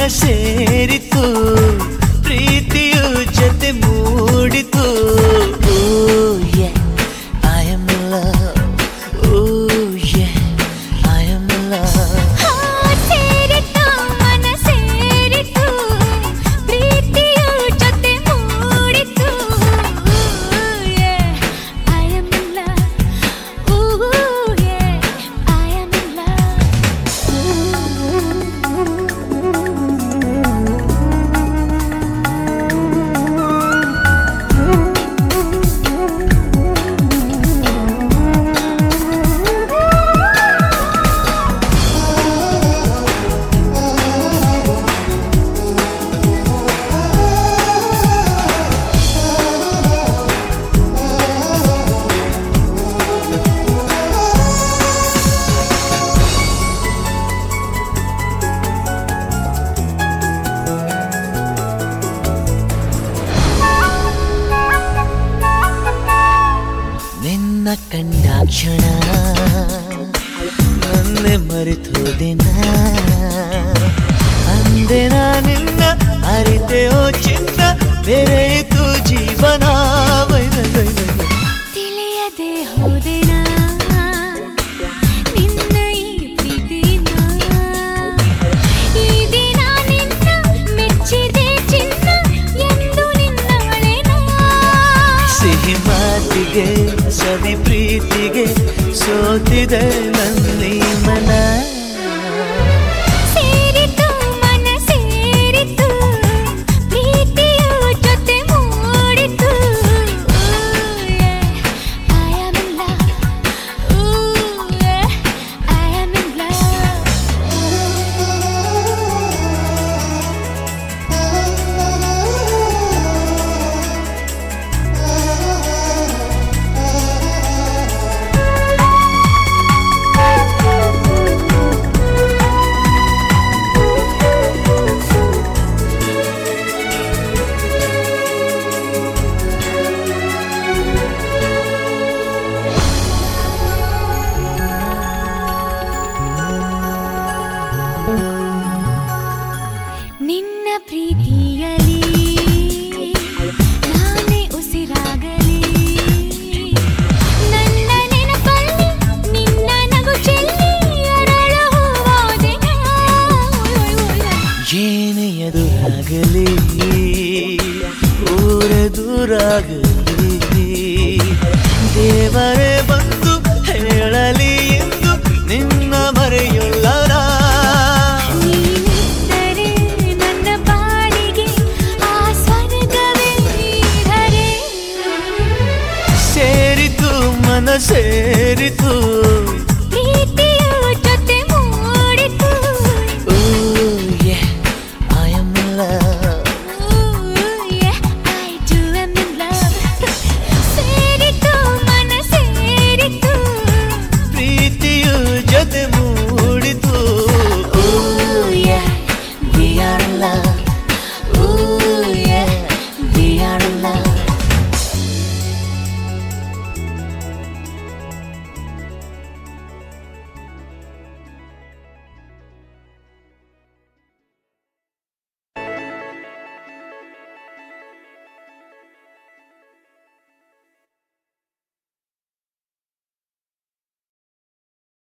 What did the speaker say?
ಸೇರಿತು ಪ್ರೀತಿಯು ಜೊತೆ ಮೂಡಿತು Oh yeah, I am in love. Oh yeah, I am in love. ಸೇರಿತು ಮನ ಸೇರಿತು ಪ್ರೀತಿಯು ಜೊತೆ ಮೂಡಿತು Oh yeah, I am in love. Oh yeah, I am in love. ನಿನ್ನ ಕಂಡಾಕ್ಷಣ ನನ್ನೆ ಮರೆತೋದಿನ ಅಂದೆ ನಿನ್ನ ಅರಿತೆಯೋ ಚಿನ್ನ ಬೆರೆಯಿತು ಜೀವನ ತಿಳಿಯದೆ ಹೋದೆನಾ ನಿನ್ನ ಈ ಪ್ರೀತಿನ ಈ ದಿನ ನಿನ್ನ ಮೆಚ್ಚಿದೆ ಚಿನ್ನ ಎಂದು ನಿನ್ನವಳೆನಾ ಸಿಹಿ ಮಾತಿಗೆ ಸವಿ ಪ್ರೀತಿಗೆ ಸೋತಿದೆ ನನ್ನಿ ಮನ ಸೇರಿತು ಮನ ಸೇರಿತು ಪ್ರೀತಿಯು ಜೊತೆ ಮೂಡಿತು Oh yeah, I am in love. Oh yeah, I am in ನಿನ್ನ ಪ್ರೀತಿಯಲಿ ನಾನೇ ಉಸಿರಾಗಲಿ ನನ್ನ ನೆನಪಲ್ಲಿ ನಿನ್ನ ನಗು ಚೆಲ್ಲಿ ಅರಳು ಹೂವಾದೆನ ಏನೇ ಎದುರಾಗಲಿ ಊರ ದೂರಾಗಲಿ